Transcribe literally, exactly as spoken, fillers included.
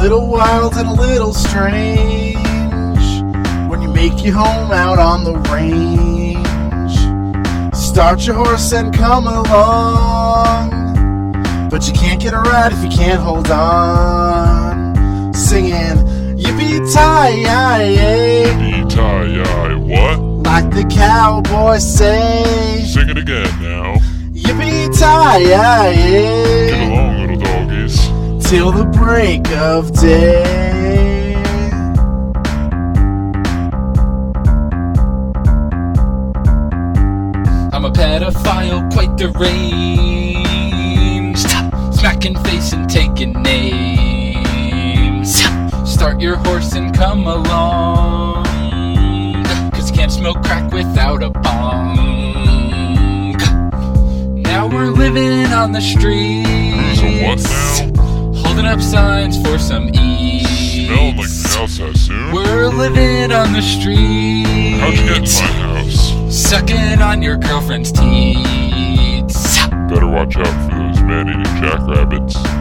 little wild and a little strange when you make your home out on the range. Start your horse and come along, but you can't get a ride if you can't hold on. Singing yippee-ti-yi-yi, Yippee-ti-yi, what? like the cowboys say. Sing it again now. Yippee-ti-yi-yi, Get along, little doggies. till the break of day. I'm a pedophile, quite deranged, smacking face and taking names. Start your horse and come along, cause you can't smoke crack without a bong. Now we're living on the streets, So what now? holding up signs for some eats. Smelling like the house I soon. We're living on the streets, How'd you get in my house? sucking on your girlfriend's teats. Better watch out for those man-eating jackrabbits.